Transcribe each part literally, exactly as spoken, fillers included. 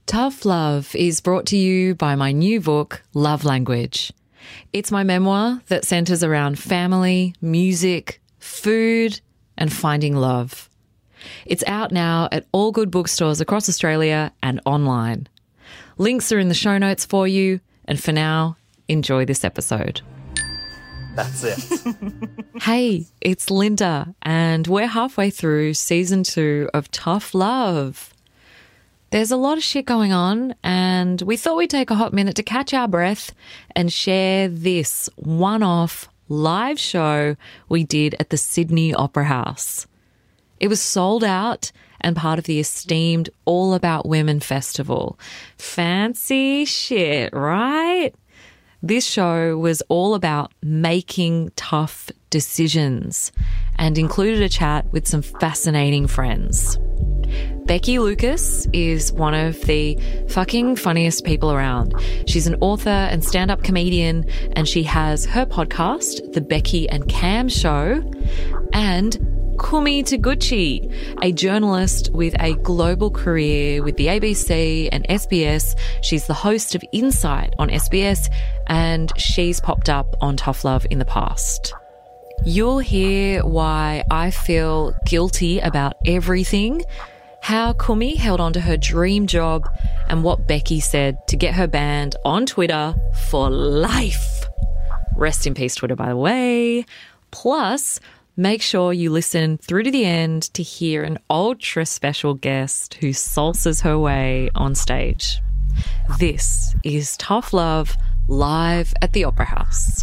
Tough Love is brought to you by my new book, Love Language. It's my memoir that centres around family, music, food, and finding love. It's out now at all good bookstores across Australia and online. Links are in the show notes for you, and for now, enjoy this episode. That's it. Hey, it's Linda, and we're halfway through season two of Tough Love. There's a lot of shit going on, and we thought we'd take a hot minute to catch our breath and share this one-off live show we did at the Sydney Opera House. It was sold out and part of the esteemed All About Women Festival. Fancy shit, right? This show was all about making tough decisions and included a chat with some fascinating friends. Becky Lucas is one of the fucking funniest people around. She's an author and stand-up comedian, and she has her podcast, The Becky and Cam Show, and Kumi Taguchi, a journalist with a global career with the A B C and S B S. She's the host of Insight on S B S, and she's popped up on Tough Love in the past. You'll hear why I feel guilty about everything, how Kumi held on to her dream job, and what Becky said to get her banned on Twitter for life. Rest in peace, Twitter, by the way. Plus, make sure you listen through to the end to hear an ultra special guest who salsas her way on stage. This is Tough Love live at the Opera House.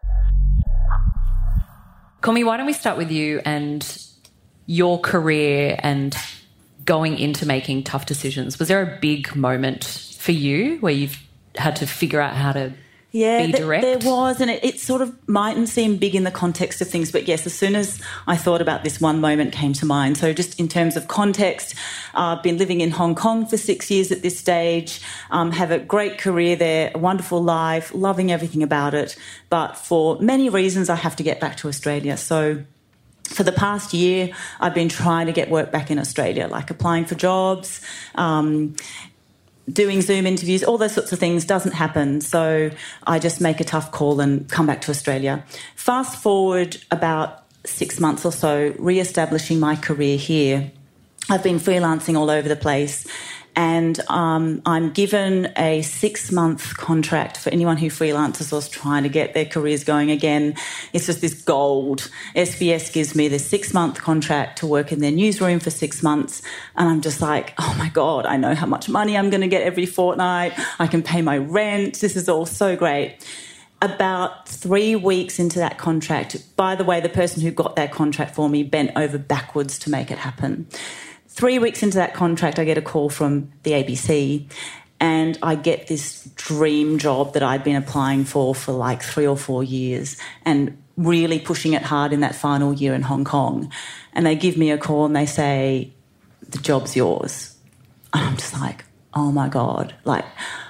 Kumi, why don't we start with you and your career and going into making tough decisions? Was there a big moment for you where you've had to figure out how to Yeah, be th- direct? there was, and it, it sort of mightn't seem big in the context of things, but yes, as soon as I thought about this, one moment came to mind. So just in terms of context, uh, I've been living in Hong Kong for six years at this stage, um, have a great career there, a wonderful life, loving everything about it, but for many reasons I have to get back to Australia. So for the past year, I've been trying to get work back in Australia, like applying for jobs, um, doing Zoom interviews, all those sorts of things. Doesn't happen. So I just make a tough call and come back to Australia. Fast forward about six months or so, re-establishing my career here. I've been freelancing all over the place, and um, I'm given a six-month contract for anyone who freelances or is trying to get their careers going again. It's just this gold. S B S gives me this six-month contract to work in their newsroom for six months, and I'm just like, oh, my God, I know how much money I'm going to get every fortnight. I can pay my rent. This is all so great. About three weeks into that contract, by the way, the person who got that contract for me bent over backwards to make it happen. Three weeks into that contract, I get a call from the A B C, and I get this dream job that I'd been applying for for like three or four years and really pushing it hard in that final year in Hong Kong. And they give me a call and they say, the job's yours. And I'm just like, oh, my God, like,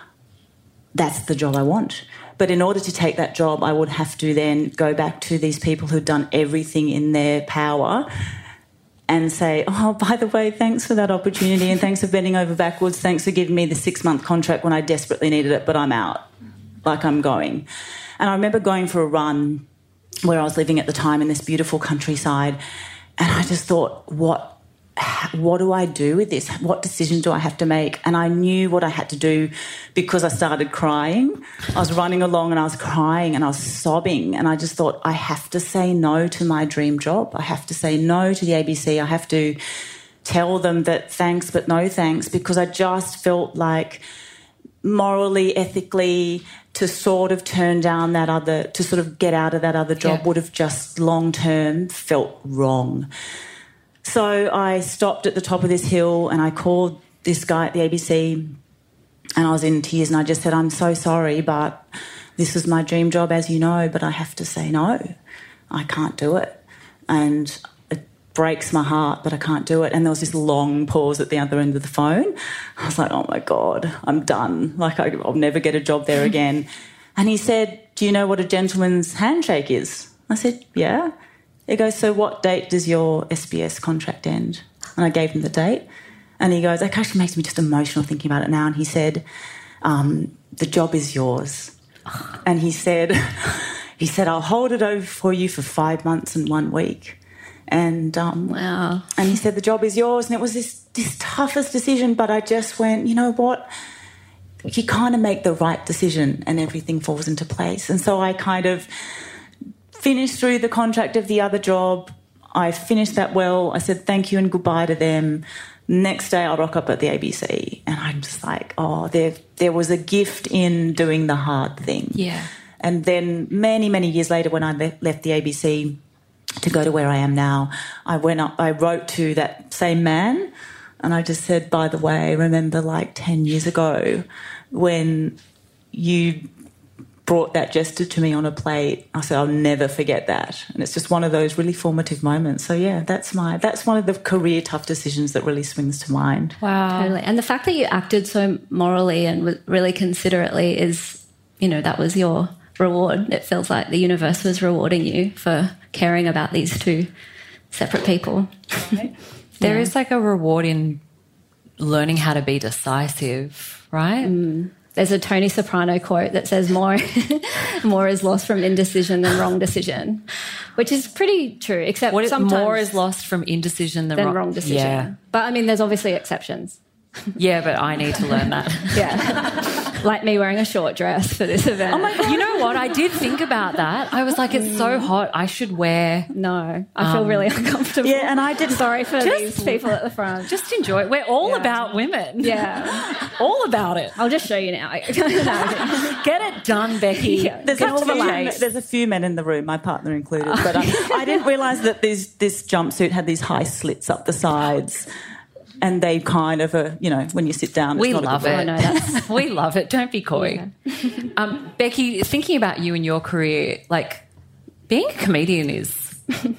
that's the job I want. But in order to take that job, I would have to then go back to these people who'd done everything in their power and say, oh, by the way, thanks for that opportunity and thanks for bending over backwards. Thanks for giving me the six-month contract when I desperately needed it, but I'm out. Like, I'm going. And I remember going for a run where I was living at the time in this beautiful countryside, and I just thought, what what do I do with this? What decision do I have to make? And I knew what I had to do because I started crying. I was running along and I was crying and I was sobbing, and I just thought, I have to say no to my dream job. I have to say no to the A B C. I have to tell them that thanks but no thanks, because I just felt like morally, ethically, to sort of turn down that other, to sort of get out of that other job yeah. would have just long-term felt wrong. So I stopped at the top of this hill and I called this guy at the A B C, and I was in tears, and I just said, I'm so sorry, but this is my dream job, as you know, but I have to say no. I can't do it. And it breaks my heart, but I can't do it. And there was this long pause at the other end of the phone. I was like, oh, my God, I'm done. Like, I'll never get a job there again. And he said, do you know what a gentleman's handshake is? I said, yeah. He goes, so what date does your S B S contract end? And I gave him the date. And he goes, it actually makes me just emotional thinking about it now. And he said, um, the job is yours. And he said, he said, I'll hold it over for you for five months and one week. And um, wow. And he said, the job is yours. And it was this, this toughest decision, but I just went, you know what? You kind of make the right decision and everything falls into place. And so I kind of finished through the contract of the other job. I finished that well. I said thank you and goodbye to them. Next day I'll rock up at the A B C and I'm just like, oh, there there was a gift in doing the hard thing. Yeah. And then many, many years later when I le- left the A B C to go to where I am now, I went up, I wrote to that same man and I just said, by the way, I remember like ten years ago when you brought that gesture to me on a plate. I said, I'll never forget that. And it's just one of those really formative moments. So, yeah, that's my that's one of the career tough decisions that really swings to mind. Wow. Totally. And the fact that you acted so morally and really considerately is, you know, that was your reward. It feels like the universe was rewarding you for caring about these two separate people. Right. There yeah. is like a reward in learning how to be decisive, right? Mm. There's a Tony Soprano quote that says more more is lost from indecision than wrong decision, which is pretty true, except what is, sometimes more is lost from indecision than, than wrong, wrong decision. Yeah. But, I mean, there's obviously exceptions. Yeah, but I need to learn that. Yeah. Like me wearing a short dress for this event. Oh, my God. You know what? I did think about that. I was like, it's so hot. I should wear... No, I feel um, really uncomfortable. Yeah, and I did... Sorry for just, these people at the front. Just enjoy it. We're all yeah. about women. Yeah. All about it. I'll just show you now. Get it done, Becky. Yeah. There's, a few, there's a few men in the room, my partner included, but I, I didn't realise that this, this jumpsuit had these high slits up the sides. And they kind of, are, you know, when you sit down, it's we not love a good it. I know that's... We love it. Don't be coy. Yeah. um, Becky, thinking about you and your career, like being a comedian is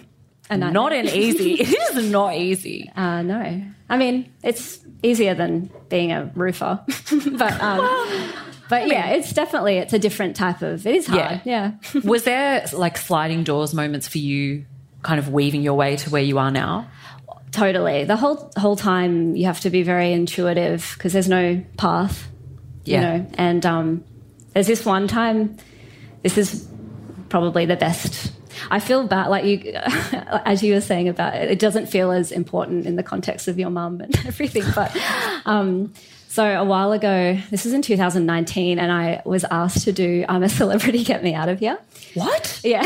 not an easy. It is not easy. Uh, no, I mean it's easier than being a roofer, but um, but yeah, it's definitely it's a different type of. It is hard. Yeah. yeah. Was there like sliding doors moments for you, kind of weaving your way to where you are now? Totally. The whole whole time you have to be very intuitive because there's no path, you yeah. know. And um, there's this one time, this is probably the best. I feel bad, like you, as you were saying about it, it doesn't feel as important in the context of your mum and everything. But um, so a while ago, this was in two thousand nineteen, and I was asked to do I'm a Celebrity, Get Me Out of Here. What? Yeah.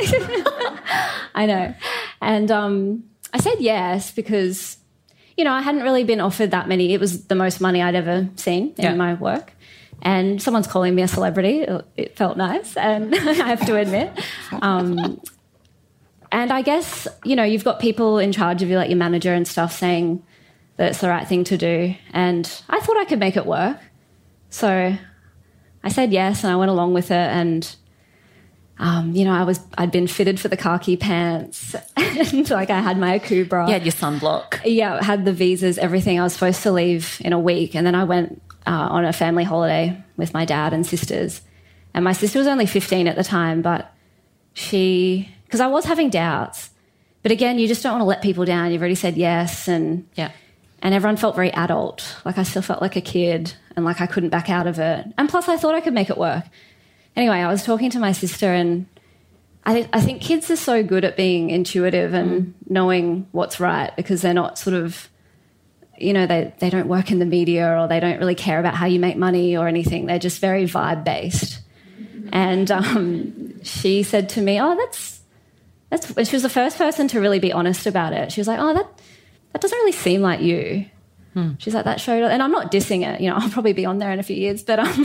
I know. And... Um, I said yes because, you know, I hadn't really been offered that many. It was the most money I'd ever seen in yeah. my work. And someone's calling me a celebrity. It felt nice, and I have to admit. Um, and I guess, you know, you've got people in charge of you, like your manager and stuff, saying that it's the right thing to do. And I thought I could make it work. So I said yes, and I went along with it, and... Um, you know, I was, I'd been fitted for the khaki pants and like I had my Akubra. You had your sunblock. Yeah, I had the visas, everything. I was supposed to leave in a week, and then I went uh, on a family holiday with my dad and sisters. And my sister was only fifteen at the time, but she, because I was having doubts. But again, you just don't want to let people down. You've already said yes, and yeah. And everyone felt very adult. Like I still felt like a kid and like I couldn't back out of it. And plus I thought I could make it work. Anyway, I was talking to my sister, and I, th- I think kids are so good at being intuitive and mm. knowing what's right because they're not sort of, you know, they, they don't work in the media or they don't really care about how you make money or anything. They're just very vibe-based. And um, she said to me, oh, that's, that's, and she was the first person to really be honest about it. She was like, oh, that, that doesn't really seem like you. Hmm. She's like, that showed, and I'm not dissing it. You know, I'll probably be on there in a few years, but um,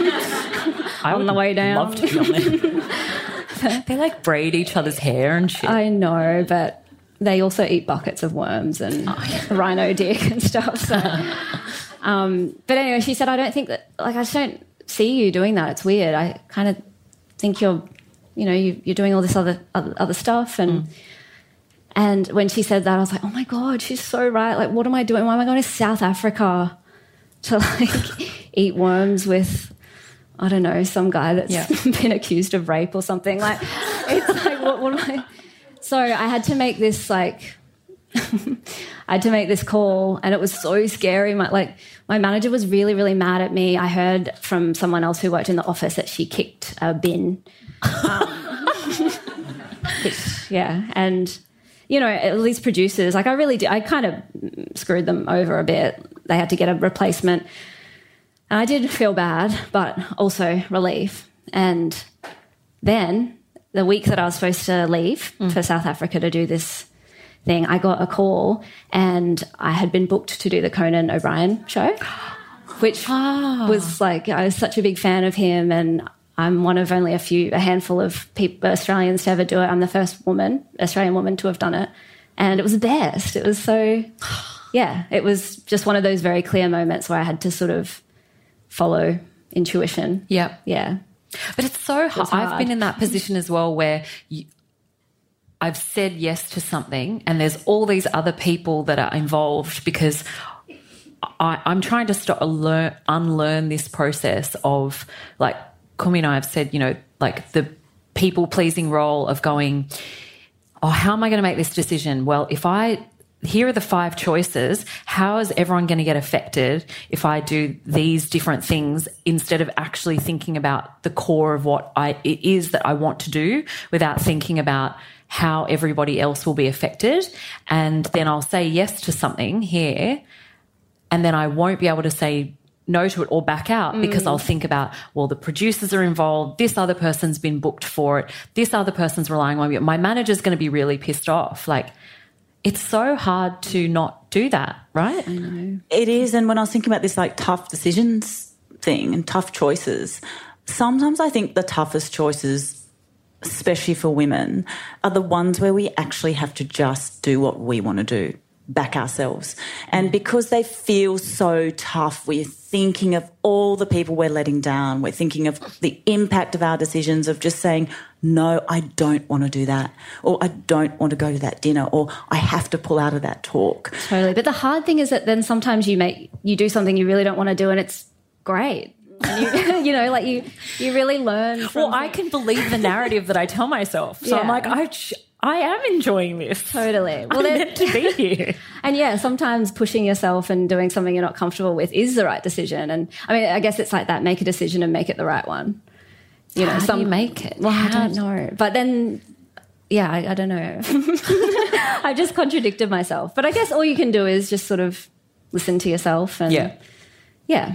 I on the way down. Love to be on there. They like braid each other's hair and shit. I know, but they also eat buckets of worms and oh, yeah. rhino dick and stuff. So, um, but anyway, she said, I don't think that, like, I just don't see you doing that. It's weird. I kind of think you're, you know, you, you're doing all this other other, other stuff and. Mm. And when she said that, I was like, oh, my God, she's so right. Like, what am I doing? Why am I going to South Africa to, like, eat worms with, I don't know, some guy that's yeah. been accused of rape or something? Like, it's like, what, what am I... So I had to make this, like, I had to make this call, and it was so scary. My, like, my manager was really, really mad at me. I heard from someone else who worked in the office that she kicked a bin. Um, which, yeah, and, you know, at least producers, like I really did, I kind of screwed them over a bit. They had to get a replacement. And I did feel bad, but also relief. And then the week that I was supposed to leave mm. for South Africa to do this thing, I got a call and I had been booked to do the Conan O'Brien show, which oh. was like, I was such a big fan of him, and I'm one of only a few, a handful of people, Australians to ever do it. I'm the first woman, Australian woman to have done it. And it was the best. It was so, yeah, it was just one of those very clear moments where I had to sort of follow intuition. Yep. Yeah. But it's so hard. hard. I've been in that position as well where you, I've said yes to something and there's all these other people that are involved because I, I'm trying to start learn, unlearn this process of, like Kumi and I have said, you know, like the people-pleasing role of going, oh, how am I going to make this decision? Well, if I... here are the five choices. How is everyone going to get affected if I do these different things instead of actually thinking about the core of what I, it is that I want to do without thinking about how everybody else will be affected? And then I'll say yes to something here and then I won't be able to say no to it or back out mm. because I'll think about, well, the producers are involved, this other person's been booked for it, this other person's relying on me. My manager's going to be really pissed off. Like, it's so hard to not do that, right? I know. It is. And when I was thinking about this, like, tough decisions thing and tough choices, sometimes I think the toughest choices, especially for women, are the ones where we actually have to just do what we want to do, back ourselves. And because they feel so tough, we're thinking of all the people we're letting down. We're thinking of the impact of our decisions, of just saying, no, I don't want to do that, or I don't want to go to that dinner, or I have to pull out of that talk. Totally. But the hard thing is that then sometimes you make you do something you really don't want to do and it's great. And you, you know, like you you really learn from Well, I can believe the narrative that I tell myself. So yeah. I'm like, I I am enjoying this. Totally. Well, I'm meant to be here. And yeah, sometimes pushing yourself and doing something you're not comfortable with is the right decision. And I mean, I guess it's like that, make a decision and make it the right one. You know, How some do you make it? Well, How I don't know. But then, yeah, I, I don't know. I just contradicted myself. But I guess all you can do is just sort of listen to yourself and yeah. Yeah.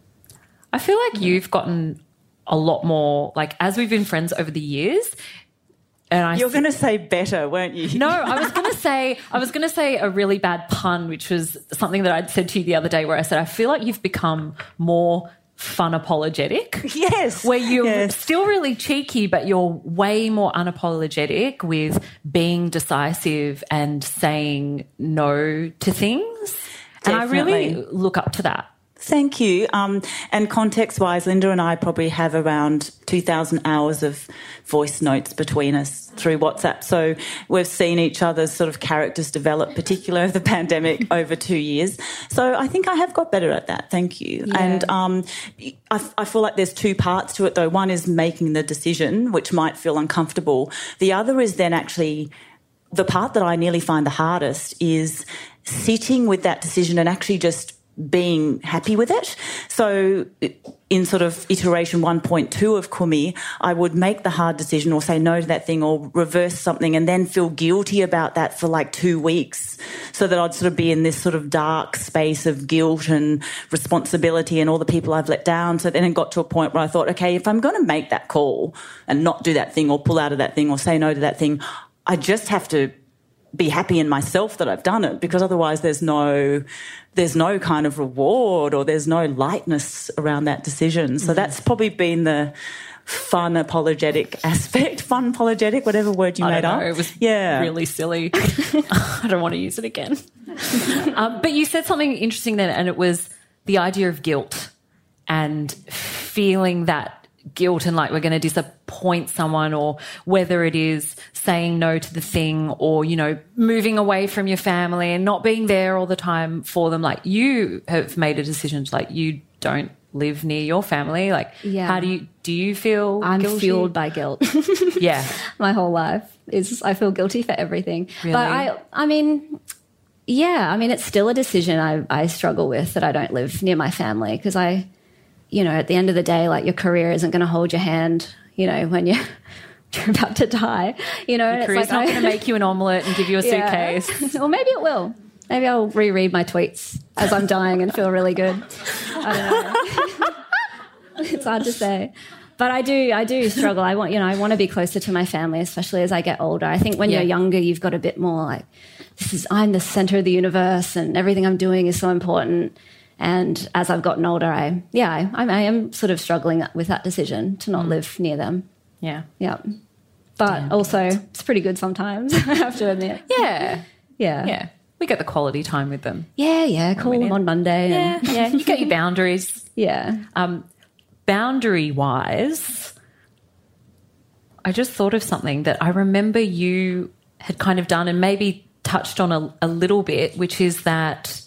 I feel like you've gotten a lot more, like, as we've been friends over the years. And I You're going to say better, weren't you? No, I was going to say I was going to say a really bad pun, which was something that I'd said to you the other day, where I said I feel like you've become more fun apologetic. Yes. Where you're yes. still really cheeky, but you're way more unapologetic with being decisive and saying no to things. Definitely. And I really look up to that. Thank you. Um, and context-wise, Linda and I probably have around two thousand hours of voice notes between us through WhatsApp. So we've seen each other's sort of characters develop, particularly over the pandemic, over two years. So I think I have got better at that. Thank you. Yeah. And um, I, I feel like there's two parts to it, though. One is making the decision, which might feel uncomfortable. The other is then actually... the part that I nearly find the hardest is sitting with that decision and actually just being happy with it. So in sort of iteration one point two of Kumi, I would make the hard decision or say no to that thing or reverse something and then feel guilty about that for like two weeks so that I'd sort of be in this sort of dark space of guilt and responsibility and all the people I've let down. So then it got to a point where I thought, okay, if I'm going to make that call and not do that thing or pull out of that thing or say no to that thing, I just have to be happy in myself that I've done it, because otherwise there's no there's no kind of reward or there's no lightness around that decision. So mm-hmm. that's probably been the fun apologetic aspect, fun apologetic, whatever word you I made don't up. know, it was yeah. really silly. I don't want to use it again. um, but you said something interesting then, and it was the idea of guilt and feeling that guilt and like we're going to disappoint someone, or whether it is saying no to the thing or, you know, moving away from your family and not being there all the time for them. Like, you have made a decision to, like, you don't live near your family. Like, yeah. how do you, do you feel I'm guilty? fueled by guilt. Yeah. My whole life is, I feel guilty for everything. Really? But I, I mean, Yeah, I mean, it's still a decision I, I struggle with that I don't live near my family because I, you know, at the end of the day, like your career isn't going to hold your hand, you know, when you're, you're about to die, you know. Your career's it's not like going to make you an omelette and give you a Yeah. suitcase. Or maybe it will. Maybe I'll reread my tweets as I'm dying and feel really good. I don't know. It's hard to say. But I do I do struggle. I want, you know, I want to be closer to my family, especially as I get older. I think when Yeah. you're younger, you've got a bit more like, this is, I'm the center of the universe and everything I'm doing is so important. And as I've gotten older, I, yeah, I, I am sort of struggling with that decision to not mm. live near them. Yeah. Yeah. But Damn. also, it's pretty good sometimes, I have to admit. Yeah. Yeah. Yeah. We get the quality time with them. Yeah, yeah. Call them on Monday. Yeah, and yeah. You get your boundaries. Yeah. Um, boundary-wise, I just thought of something that I remember you had kind of done and maybe touched on a, a little bit, which is that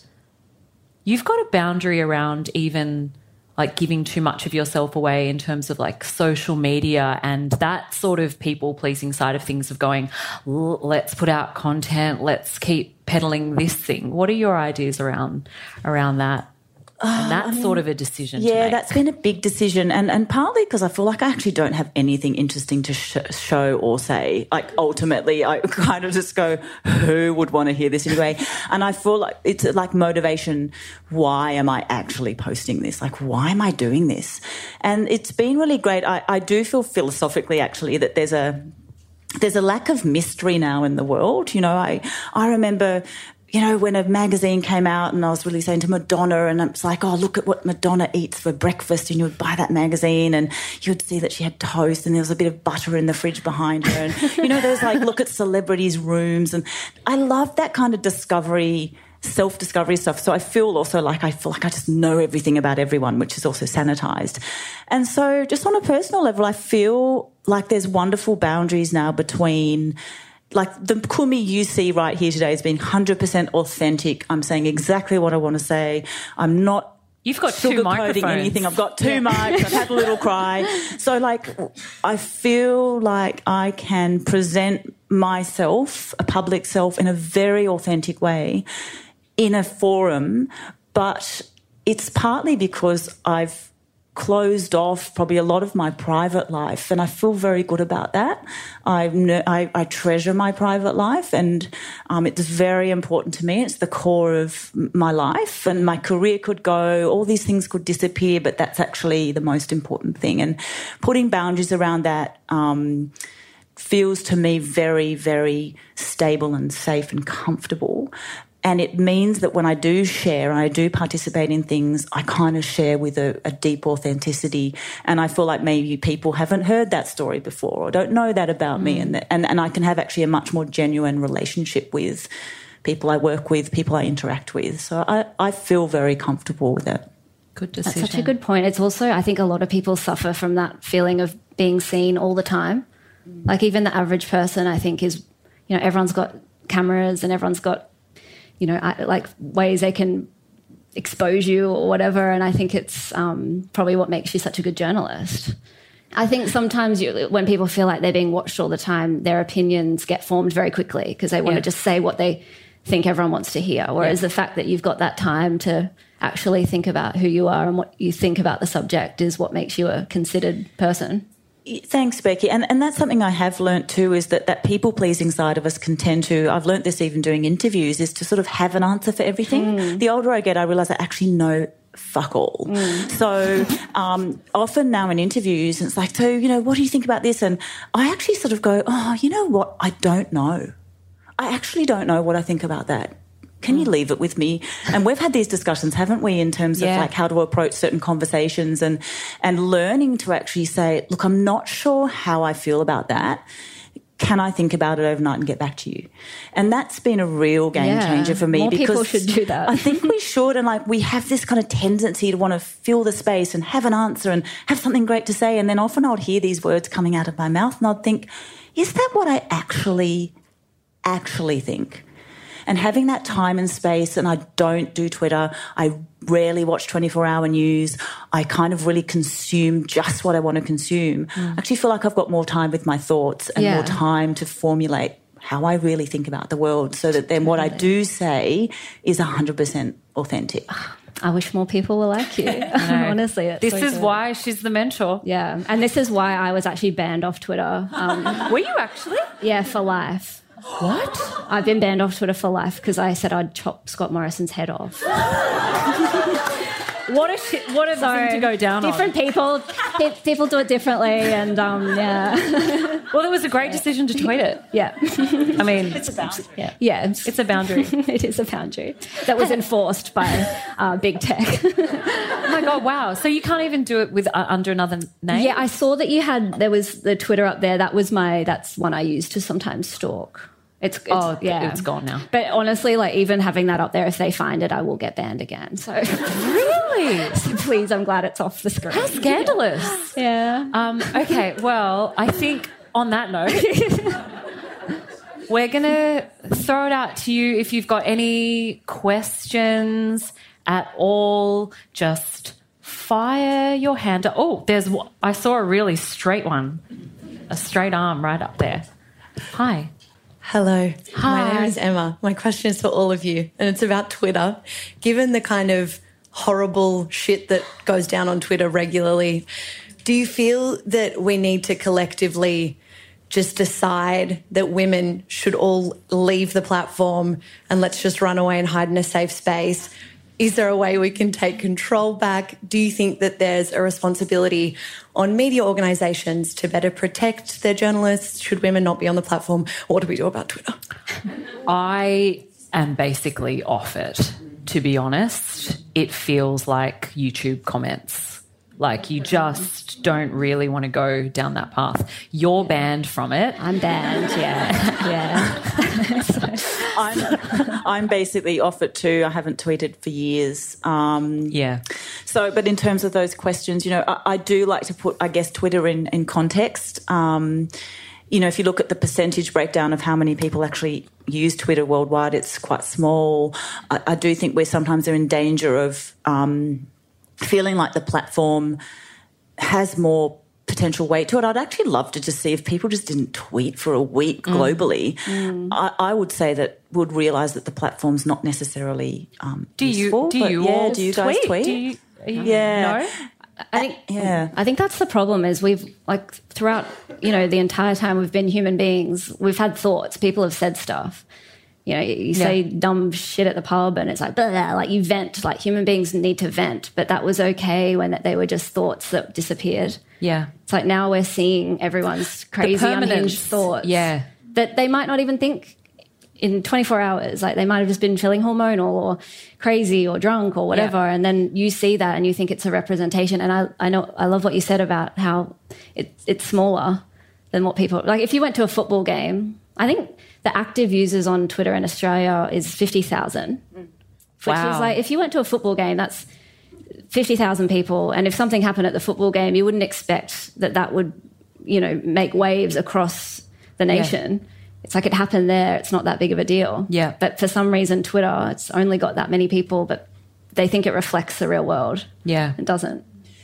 you've got a boundary around even like giving too much of yourself away in terms of like social media and that sort of people-pleasing side of things of going, let's put out content, let's keep peddling this thing. What are your ideas around around that? And that's uh, I mean, sort of a decision yeah, to make. that's been a big decision. And and partly because I feel like I actually don't have anything interesting to sh- show or say. Like, ultimately, I kind of just go, who would want to hear this anyway? And I feel like it's like motivation. Why am I actually posting this? Like, why am I doing this? And it's been really great. I, I do feel philosophically, actually, that there's a there's a lack of mystery now in the world. You know, I I remember... You know, when a magazine came out and I was really saying to Madonna and it's like, oh, look at what Madonna eats for breakfast, and you would buy that magazine and you would see that she had toast and there was a bit of butter in the fridge behind her. And, you know, there's like, look at celebrities' rooms. And I love that kind of discovery, self-discovery stuff. So I feel also like I feel like I just know everything about everyone, which is also sanitized. And so just on a personal level, I feel like there's wonderful boundaries now between... Like the Kumi you see right here today has been one hundred percent authentic. I'm saying exactly what I want to say. I'm not You've got two microphones. anything. I've got two yeah. mics. I've had a little cry. So, like, I feel like I can present myself, a public self, in a very authentic way in a forum, but it's partly because I've closed off probably a lot of my private life, and I feel very good about that. I, I, I treasure my private life, and um, it's very important to me. It's the core of my life, and my career could go, all these things could disappear, but that's actually the most important thing. And putting boundaries around that um, feels to me very, very stable and safe and comfortable. And it means that when I do share and I do participate in things, I kind of share with a, a deep authenticity. And I feel like maybe people haven't heard that story before or don't know that about mm. me. And, that, and and I can have actually a much more genuine relationship with people I work with, people I interact with. So I, I feel very comfortable with it. Good decision. That's such a good point. It's also, I think a lot of people suffer from that feeling of being seen all the time. Mm. Like even the average person, I think, is, you know, everyone's got cameras and everyone's got, you know, like ways they can expose you or whatever. And I think it's um, probably what makes you such a good journalist. I think sometimes you, when people feel like they're being watched all the time, their opinions get formed very quickly because they want yeah. to just say what they think everyone wants to hear. Whereas yeah. the fact that you've got that time to actually think about who you are and what you think about the subject is what makes you a considered person. Thanks, Becky. And and that's something I have learnt too, is that that people-pleasing side of us can tend to, I've learnt this even doing interviews, is to sort of have an answer for everything. Mm. The older I get, I realise I actually know fuck all. Mm. So um, often now in interviews, it's like, so, you know, what do you think about this? And I actually sort of go, oh, you know what? I don't know. I actually don't know what I think about that. Can you leave it with me? And we've had these discussions, haven't we, in terms of yeah. like how to approach certain conversations and and learning to actually say, look, I'm not sure how I feel about that. Can I think about it overnight and get back to you? And that's been a real game yeah. changer for me. More because people should do that. I think we should. And like we have this kind of tendency to want to fill the space and have an answer and have something great to say. And then often I would hear these words coming out of my mouth and I'd think, is that what I actually, actually think? And having that time and space, and I don't do Twitter, I rarely watch twenty-four hour news, I kind of really consume just what I want to consume. Mm. I actually feel like I've got more time with my thoughts and yeah. more time to formulate how I really think about the world, so that then what I do say is one hundred percent authentic. I wish more people were like you. Honestly, it's this so is good. why she's the mentor. Yeah, and this is why I was actually banned off Twitter. Um, Were you actually? yeah, for life. What? I've been banned off Twitter for life because I said I'd chop Scott Morrison's head off. What a shit, what a thing to go down different on. people, pe- people do it differently, and um, yeah, Well, it was a great decision to tweet it. yeah, I mean, It's a boundary. yeah, yeah. it's a boundary. It is a boundary that was enforced by uh, big tech. Oh my God, wow. So you can't even do it with uh, under another name? Yeah, I saw that you had. There was the Twitter up there. That was my. That's one I used to sometimes stalk. It's, it's Oh, yeah, it's gone now. But honestly, like even having that up there, if they find it, I will get banned again. So Really? so please, I'm glad it's off the screen. How scandalous. Yeah. Um, okay, well, I think on that note, we're going to throw it out to you. If you've got any questions at all, just fire your hand up. Oh, there's, I saw a really straight one, a straight arm right up there. Hi. Hello, Hi. my name is Emma. My question is for all of you, and it's about Twitter. Given the kind of horrible shit that goes down on Twitter regularly, do you feel that we need to collectively just decide that women should all leave the platform and let's just run away and hide in a safe space? Is there a way we can take control back? Do you think that there's a responsibility on media organisations to better protect their journalists? Should women not be on the platform? What do we do about Twitter? I am basically off it, to be honest. It feels like YouTube comments. Like you just don't really want to go down that path. You're banned from it. I'm banned. Yeah. Yeah. I'm, I'm basically off it too. I haven't tweeted for years. Um, Yeah. So, but in terms of those questions, you know, I, I do like to put, I guess, Twitter in, in context. Um, you know, if you look at the percentage breakdown of how many people actually use Twitter worldwide, it's quite small. I, I do think we sometimes are in danger of um, feeling like the platform has more potential weight to it. I'd actually love to just see if people just didn't tweet for a week globally. Mm. I, I would say that would realise that the platform's not necessarily um, Do useful. you? Do but you? yeah, all do you guys tweet? tweet? Do you, are you, Yeah. No. I think Yeah. I think that's the problem is we've like throughout, you know, the entire time we've been human beings, we've had thoughts. People have said stuff. You know, you say Yeah. dumb shit at the pub and it's like, blah, blah, like you vent, like human beings need to vent. But that was okay when they were just thoughts that disappeared. Yeah. It's like now we're seeing everyone's crazy, permanence. unhinged thoughts. Yeah. That they might not even think in twenty-four hours. Like they might have just been feeling hormonal or crazy or drunk or whatever. Yeah. And then you see that and you think it's a representation. And I, I know, I love what you said about how it, it's smaller than what people, like if you went to a football game, I think the active users on Twitter in Australia is fifty thousand. Which Wow. is like, if you went to a football game, that's fifty thousand people. And if something happened at the football game, you wouldn't expect that that would, you know, make waves across the nation. Yeah. It's like it happened there. It's not that big of a deal. Yeah. But for some reason, Twitter, it's only got that many people, but they think it reflects the real world. Yeah. It doesn't.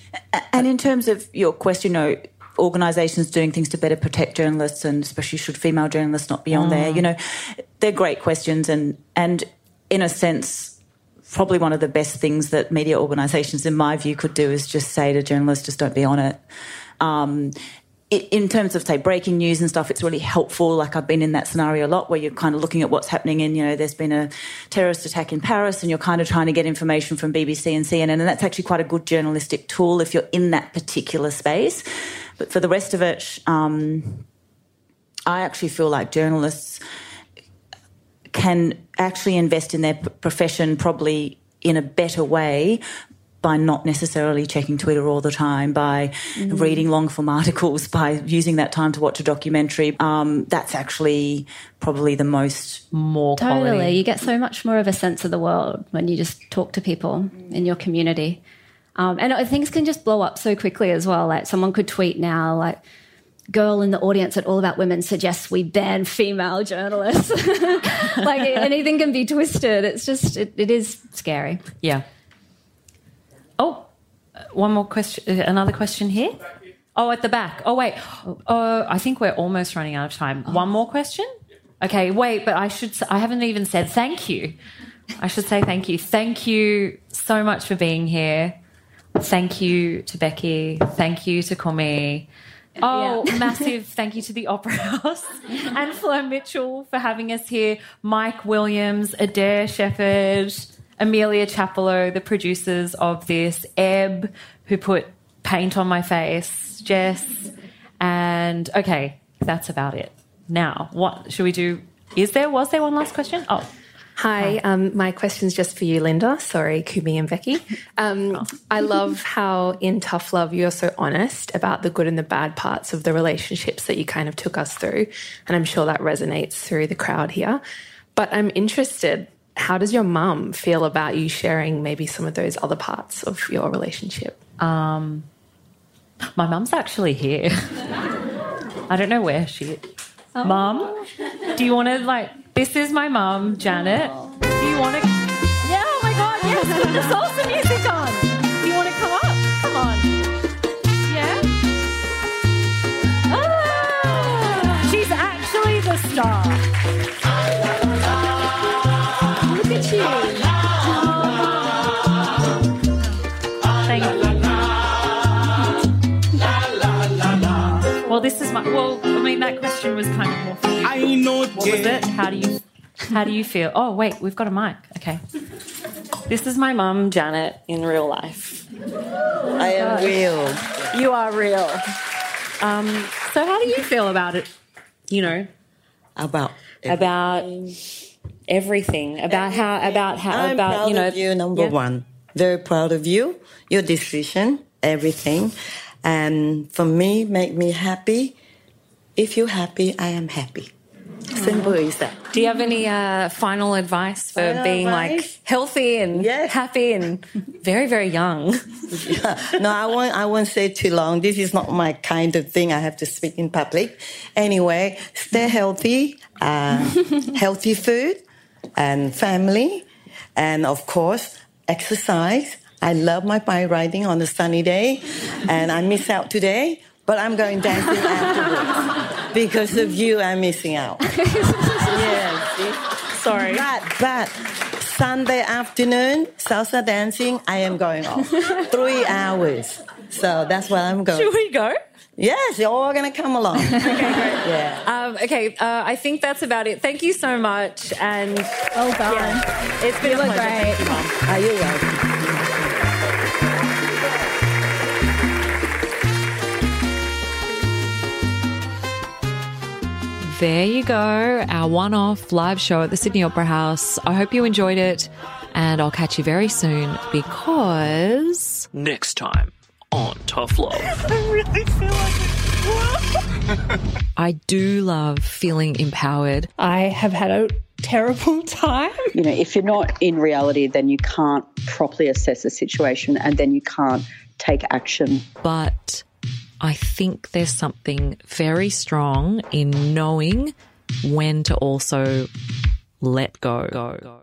And in terms of your question, you know, organisations doing things to better protect journalists, and especially should female journalists not be on Mm. there, you know, they're great questions. And, and in a sense, probably one of the best things that media organisations, in my view, could do is just say to journalists, just don't be on it. Um, in terms of, say, breaking news and stuff, it's really helpful. Like I've been in that scenario a lot where you're kind of looking at what's happening in, you know, there's been a terrorist attack in Paris and you're kind of trying to get information from B B C and C N N, and that's actually quite a good journalistic tool if you're in that particular space. But for the rest of it, um, I actually feel like journalists can actually invest in their p- profession probably in a better way by not necessarily checking Twitter all the time, by mm-hmm. reading long-form articles, by using that time to watch a documentary. Um, that's actually probably the most... More Totally. quality. You get so much more of a sense of the world when you just talk to people in your community. Um, and things can just blow up so quickly as well. Like someone could tweet now, like, girl in the audience at All About Women suggests we ban female journalists. Like anything can be twisted. It's just, it, it is scary. Yeah. Oh, one more question. Another question here. Oh, at the back. Oh, wait. Oh, I think we're almost running out of time. One more question? Okay, wait, but I should. I haven't even said thank you. I should say thank you. Thank you so much for being here. Thank you to Becky. Thank you to Kumi. Oh, yeah. Massive thank you to the Opera House and Fleur Mitchell for having us here. Mike Williams, Adair Shepherd, Amelia Chapello, the producers of this, Eb, who put paint on my face, Jess, and okay, that's about it. Now, what should we do? Is there, was there one last question? Oh. Hi, um, my question's just for you, Linda. Sorry, Kumi and Becky. Um, oh. I love how in Tough Love you're so honest about the good and the bad parts of the relationships that you kind of took us through, and I'm sure that resonates through the crowd here. But I'm interested, how does your mum feel about you sharing maybe some of those other parts of your relationship? Um, my mum's actually here. I don't know where she is. Oh. Mum, do you want to, like, this is my mum, Janet. Oh. Do you want to... Yeah, oh, my God, yes, put the salsa music on. Do you want to come up? Come on. Yeah? Ah, she's actually the star. Look at you. Oh. Thank you. Well, this is my... Well, I mean, that question was kind of more for you. I know. What was it? How do you... How do you feel? Oh, wait, we've got a mic. Okay. This is my mum, Janet, in real life. I am real. You are real. Um, so how do you feel about it? You know, about everything. about everything, about how, about how, I'm about proud you know, of you, number yeah. one. Very proud of you, your decision, everything, and for me, make me happy. If you're happy, I am happy. Simple as that. Do you have any uh, final advice for final being advice? Like healthy and yes. happy and very, very young? Yeah. No, I won't. I won't say too long. This is not my kind of thing. I have to speak in public. Anyway, stay healthy, uh, healthy food, and family, and of course exercise. I love my bike riding on a sunny day, and I miss out today. But I'm going dancing afterwards. Because of you, I'm missing out. Yes. Sorry. But, but Sunday afternoon, salsa dancing, I am going off. Three hours. So that's what I'm going. Should we go? Yes, you're all going to come along. Okay, great. Yeah. Um, okay, uh, I think that's about it. Thank you so much. And well done. Yeah, it's been you a look pleasure. Great. Thank you, Mum. Are you welcome? There you go, our one-off live show at the Sydney Opera House. I hope you enjoyed it, and I'll catch you very soon because... Next time on Tough Love. I really feel like it. I do love feeling empowered. I have had a terrible time. You know, if you're not in reality, then you can't properly assess a situation and then you can't take action. But... I think there's something very strong in knowing when to also let go. go.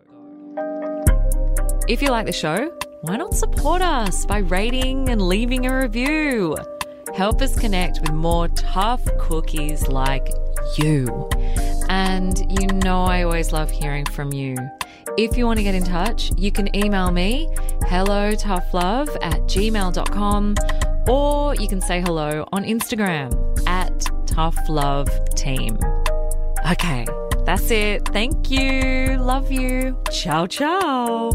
If you like the show, why not support us by rating and leaving a review? Help us connect with more tough cookies like you. And you know I always love hearing from you. If you want to get in touch, you can email me, hello tough love at gmail dot com, or you can say hello on Instagram at Tough Love Team. Okay, that's it. Thank you. Love you. Ciao, ciao.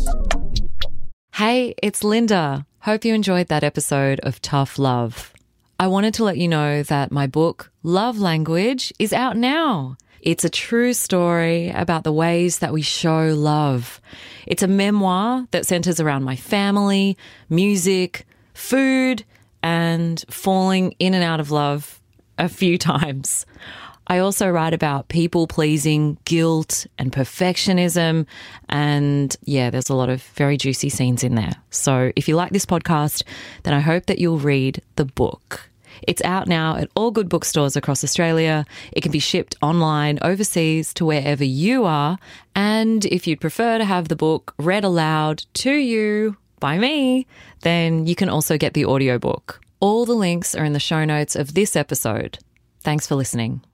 Hey, it's Linda. Hope you enjoyed that episode of Tough Love. I wanted to let you know that my book, Love Language, is out now. It's a true story about the ways that we show love. It's a memoir that centers around my family, music, food, and falling in and out of love a few times. I also write about people-pleasing, guilt, and perfectionism. And yeah, there's a lot of very juicy scenes in there. So if you like this podcast, then I hope that you'll read the book. It's out now at all good bookstores across Australia. It can be shipped online, overseas, to wherever you are. And if you'd prefer to have the book read aloud to you by me, then you can also get the audiobook. All the links are in the show notes of this episode. Thanks for listening.